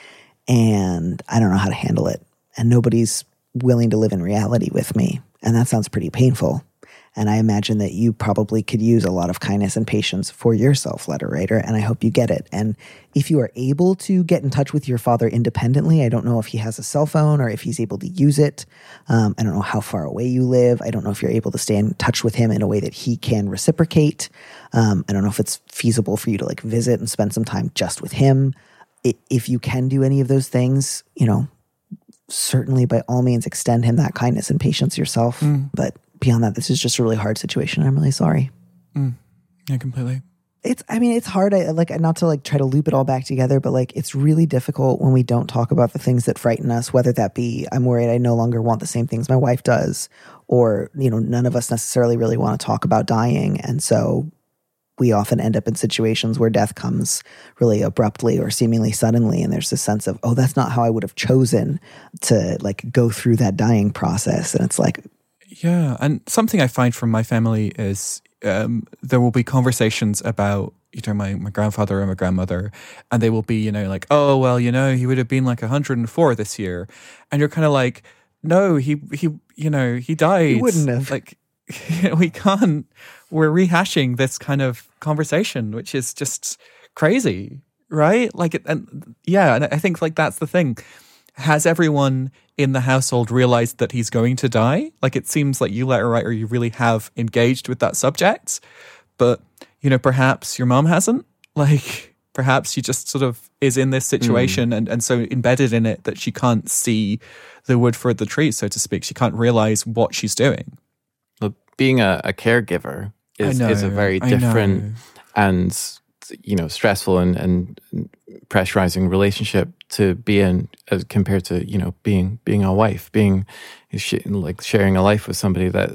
And I don't know how to handle it. And nobody's willing to live in reality with me. And that sounds pretty painful. And I imagine that you probably could use a lot of kindness and patience for yourself, letter writer, and I hope you get it. And if you are able to get in touch with your father independently, I don't know if he has a cell phone or if he's able to use it. I don't know how far away you live. I don't know if you're able to stay in touch with him in a way that he can reciprocate. I don't know if it's feasible for you to like visit and spend some time just with him. If you can do any of those things, you know, certainly by all means extend him that kindness and patience yourself. But beyond that, this is just a really hard situation. I'm really sorry. Yeah, completely. It's hard. I like not to like try to loop it all back together, but like it's really difficult when we don't talk about the things that frighten us, whether that be I'm worried I no longer want the same things my wife does, or, you know, none of us necessarily really want to talk about dying. And so we often end up in situations where death comes really abruptly or seemingly suddenly. And there's this sense of, oh, that's not how I would have chosen to like go through that dying process. And it's like, yeah. And something I find from my family is there will be conversations about, you know, my grandfather and my grandmother, and they will be, you know, like, oh, well, you know, he would have been like 104 this year. And you're kind of like, no, he you know, he died. He wouldn't have. Like, we can't, we're rehashing this kind of conversation, which is just crazy, right? Like, and I think like that's the thing. Has everyone in the household realized that he's going to die? Like, it seems like you, letter writer, you really have engaged with that subject, but, you know, perhaps your mom hasn't. Like, perhaps she just sort of is in this situation and so embedded in it that she can't see the wood for the trees, so to speak. She can't realize what she's doing. Well, being a caregiver is a very different and, you know, stressful and pressurizing relationship to be in as compared to, you know, being a wife, like sharing a life with somebody that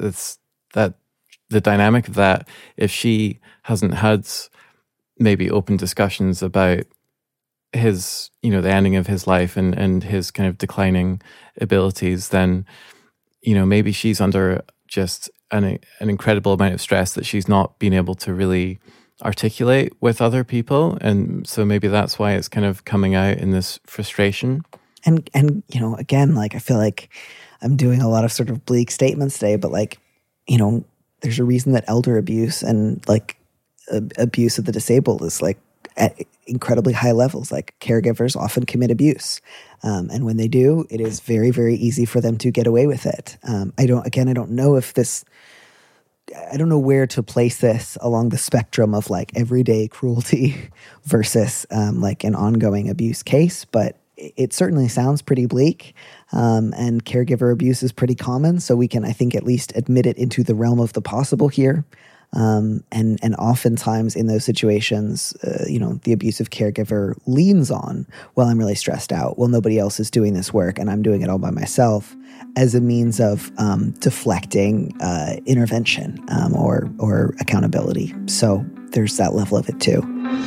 the dynamic of that, if she hasn't had maybe open discussions about his, you know, the ending of his life and his kind of declining abilities, then, you know, maybe she's under just an incredible amount of stress that she's not been able to really articulate with other people, and so maybe that's why it's kind of coming out in this frustration. And you know, again, like I feel like I'm doing a lot of sort of bleak statements today, but like, you know, there's a reason that elder abuse and like abuse of the disabled is like at incredibly high levels. Like caregivers often commit abuse, and when they do, it is very, very easy for them to get away with it. I don't know if this. I don't know where to place this along the spectrum of like everyday cruelty versus like an ongoing abuse case, but it certainly sounds pretty bleak, and caregiver abuse is pretty common. So we can, I think, at least admit it into the realm of the possible here. And oftentimes in those situations, you know, the abusive caregiver leans on, well, I'm really stressed out. Well, nobody else is doing this work and I'm doing it all by myself, as a means of deflecting intervention or accountability. So there's that level of it too.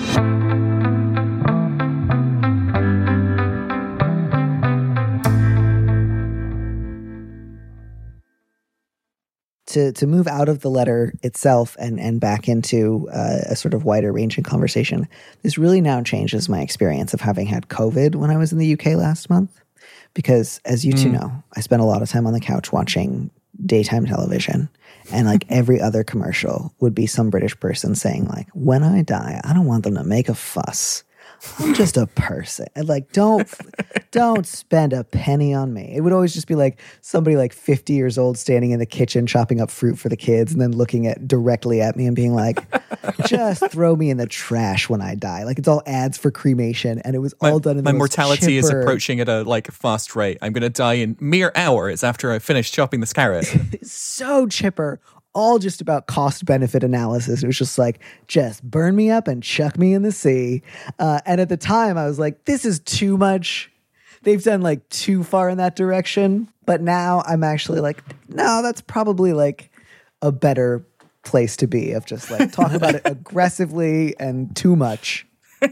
To move out of the letter itself and back into a sort of wider ranging conversation, this really now changes my experience of having had COVID when I was in the UK last month. Because as you two know, I spent a lot of time on the couch watching daytime television, and like every other commercial would be some British person saying like, when I die, I don't want them to make a fuss. I'm just a person. And like, don't spend a penny on me. It would always just be like somebody like 50 years old standing in the kitchen chopping up fruit for the kids and then looking directly at me and being like, just throw me in the trash when I die. Like it's all ads for cremation, and it was all done in the my most mortality chipper. is approaching at a like fast rate. I'm going to die in mere hours after I finish chopping this carrot. So chipper. all just about cost benefit analysis. It was just like, just burn me up and chuck me in the sea. And at the time I was like, this is too much. They've done like too far in that direction. But now I'm actually like, no, that's probably like a better place to be, of just like talking about it aggressively and too much.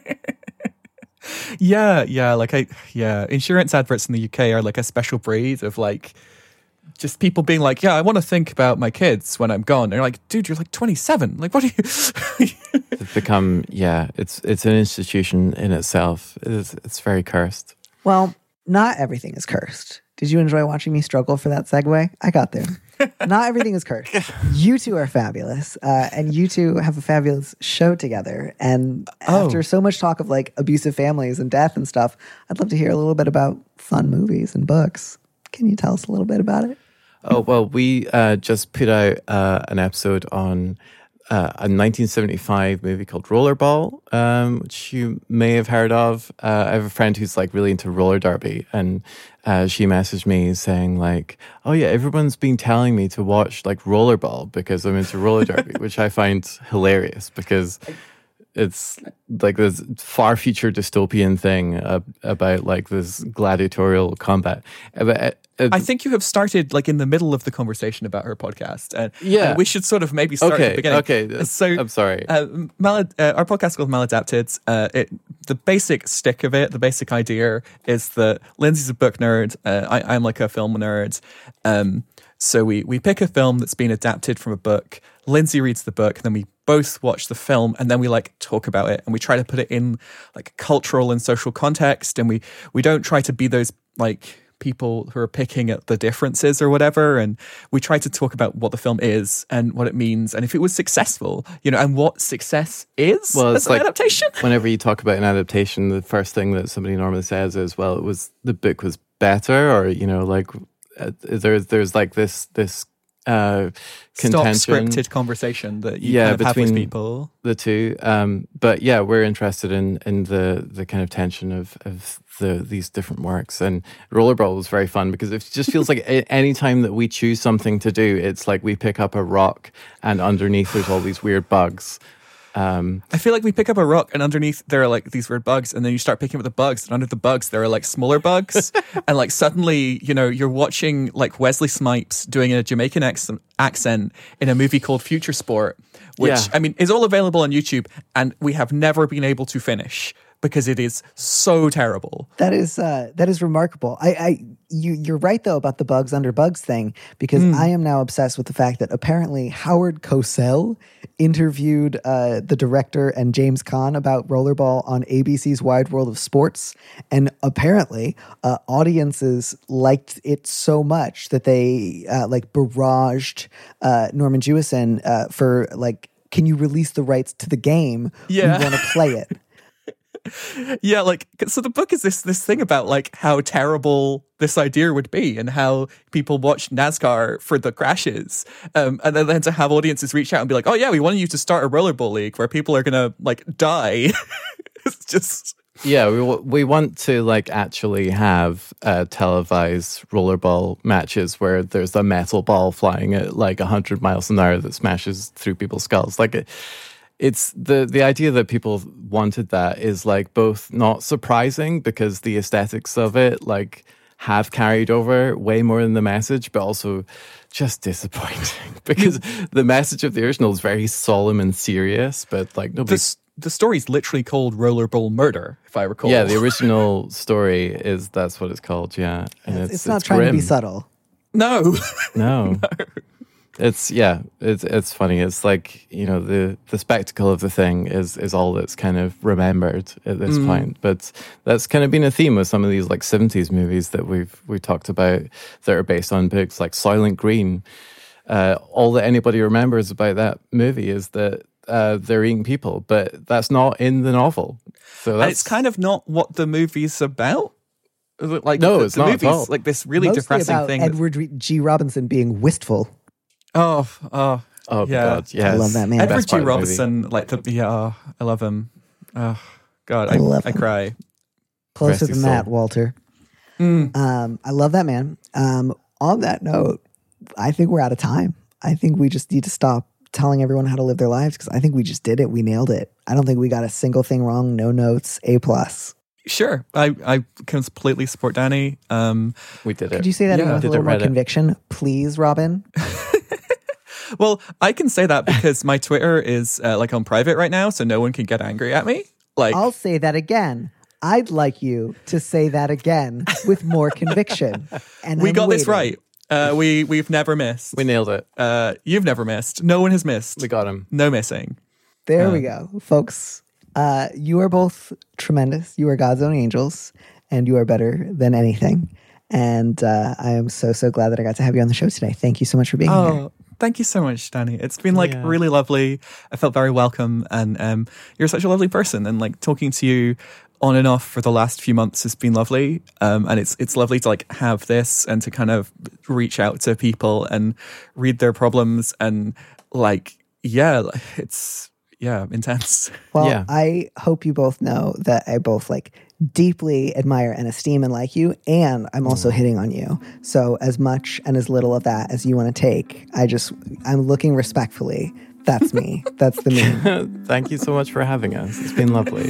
Yeah. Insurance adverts in the UK are like a special breed of like just people being like, yeah, I want to think about my kids when I'm gone. And you're like, dude, you're like 27. Like, what are you? It's become, it's an institution in itself. It's very cursed. Well, not everything is cursed. Did you enjoy watching me struggle for that segue? I got there. Not everything is cursed. You two are fabulous. And you two have a fabulous show together. And after so much talk of like abusive families and death and stuff, I'd love to hear a little bit about fun movies and books. Can you tell us a little bit about it? Oh, well, we just put out an episode on a 1975 movie called Rollerball, which you may have heard of. I have a friend who's like really into roller derby, and she messaged me saying like, oh yeah, everyone's been telling me to watch like Rollerball because I'm into roller derby, which I find hilarious because it's like this far future dystopian thing about like this gladiatorial combat. But I think you have started like in the middle of the conversation about her podcast. And we should sort of maybe start at the beginning. Okay, so I'm sorry. Our podcast is called Maladapted. The basic stick of it, the basic idea is that Lindsay's a book nerd. I'm like a film nerd. So we pick a film that's been adapted from a book. Lindsay reads the book, and then we both watch the film, and then we like talk about it, and we try to put it in like cultural and social context, and we don't try to be those like people who are picking at the differences or whatever, and we try to talk about what the film is and what it means, and if it was successful, and what success is. Well, it's as an like adaptation. Whenever you talk about an adaptation, the first thing that somebody normally says is, well, the book was better, or like there's like this contention, scripted conversation that you kind of have with people. The two, but yeah, we're interested in the kind of tension of these different works. And Rollerball was very fun because it just feels like any time that we choose something to do, it's like we pick up a rock and underneath there's all these weird bugs. I feel like we pick up a rock and underneath there are like these weird bugs, and then you start picking up the bugs, and under the bugs there are like smaller bugs, and like suddenly you're watching like Wesley Snipes doing a Jamaican accent in a movie called Future Sport, which I mean is all available on YouTube, and we have never been able to finish because it is so terrible. That is remarkable. You're right though about the bugs under bugs thing, because I am now obsessed with the fact that apparently Howard Cosell interviewed the director and James Caan about Rollerball on ABC's Wide World of Sports, and apparently audiences liked it so much that they like barraged Norman Jewison for like, can you release the rights to the game? Yeah. We want to play it. Yeah, like, so the book is this thing about like how terrible this idea would be and how people watch NASCAR for the crashes, and then to have audiences reach out and be like, oh yeah, we want you to start a rollerball league where people are gonna like die. It's just we want to like actually have televised rollerball matches where there's a metal ball flying at like 100 miles an hour that smashes through people's skulls. Like it's the idea that people wanted that is like both not surprising because the aesthetics of it like have carried over way more than the message, but also just disappointing because the message of the original is very solemn and serious, but like nobody. The story's literally called Rollerball Murder, if I recall. Yeah, the original story that's what it's called. Yeah, and it's not trying to be subtle. No. It's funny. It's like, the spectacle of the thing is all that's kind of remembered at this point. But that's kind of been a theme with some of these like 70s movies that we've talked about that are based on books like Soylent Green. All that anybody remembers about that movie is that they're eating people, but that's not in the novel. So and it's kind of not what the movie's about. Like no, it's not movie's at all. Like this really mostly depressing about thing. Edward G. Robinson being wistful. Oh, yeah. God, yes. I love that man. Edward G. Robinson, like I love him. Oh God, I cry. Closer than that, Walter. I love that man. On that note, I think we're out of time. I think we just need to stop telling everyone how to live their lives because I think we just did it. We nailed it. I don't think we got a single thing wrong. No notes. A+. Sure. I completely support Danny. We did it. Could you say that again with a little more conviction, please, Robin? Well, I can say that because my Twitter is like on private right now, so no one can get angry at me. Like, I'll say that again. I'd like you to say that again with more conviction. And we got this right. We've never missed. We nailed it. You've never missed. No one has missed. We got him. No missing. There we go, folks. You are both tremendous. You are God's own angels, and you are better than anything. And I am so glad that I got to have you on the show today. Thank you so much for being here. Thank you so much, Danny. It's been really lovely. I felt very welcome, and you're such a lovely person. And like talking to you on and off for the last few months has been lovely. And it's lovely to like have this and to kind of reach out to people and read their problems and like, it's intense. Well, I hope you both know that I both like deeply admire and esteem and like you, and I'm also hitting on you. So as much and as little of that as you want to take, I'm looking respectfully. That's me. That's the me. Thank you so much for having us. It's been lovely.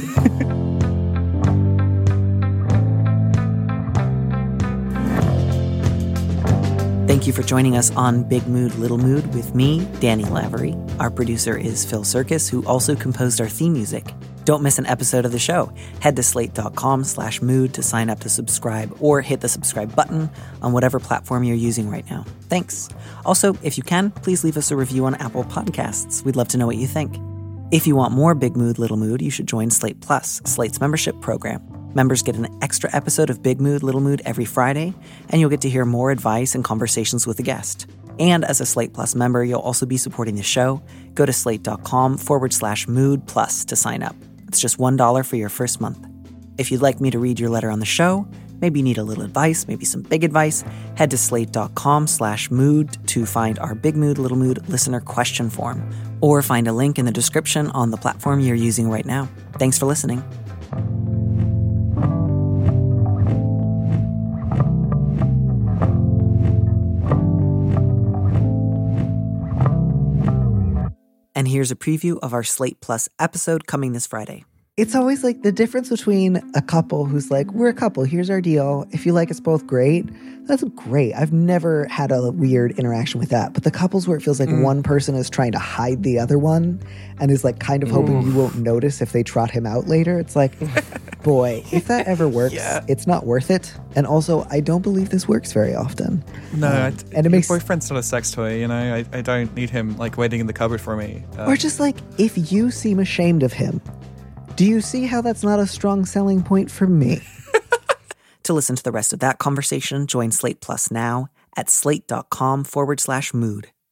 Thank you for joining us on Big Mood, Little Mood with me, Danny Lavery. Our producer is Phil Circus, who also composed our theme music. Don't miss an episode of the show. Head to slate.com/mood to sign up to subscribe or hit the subscribe button on whatever platform you're using right now. Thanks. Also, if you can, please leave us a review on Apple Podcasts. We'd love to know what you think. If you want more Big Mood, Little Mood, you should join Slate Plus, Slate's membership program. Members get an extra episode of Big Mood, Little Mood every Friday, and you'll get to hear more advice and conversations with a guest. And as a Slate Plus member, you'll also be supporting the show. Go to slate.com/mood plus to sign up. It's just $1 for your first month. If you'd like me to read your letter on the show, maybe you need a little advice, maybe some big advice, head to slate.com/mood to find our Big Mood, Little Mood listener question form, or find a link in the description on the platform you're using right now. Thanks for listening. And here's a preview of our Slate Plus episode coming this Friday. It's always like the difference between a couple who's like, we're a couple, here's our deal. If you like us both, great. That's great. I've never had a weird interaction with that. But the couples where it feels like one person is trying to hide the other one and is like kind of hoping you won't notice if they trot him out later. It's like, boy, if that ever works, it's not worth it. And also, I don't believe this works very often. No, and it makes boyfriend's not a sex toy, you know. I don't need him like waiting in the cupboard for me. Or just like, if you seem ashamed of him, do you see how that's not a strong selling point for me? To listen to the rest of that conversation, join Slate Plus now at slate.com/mood.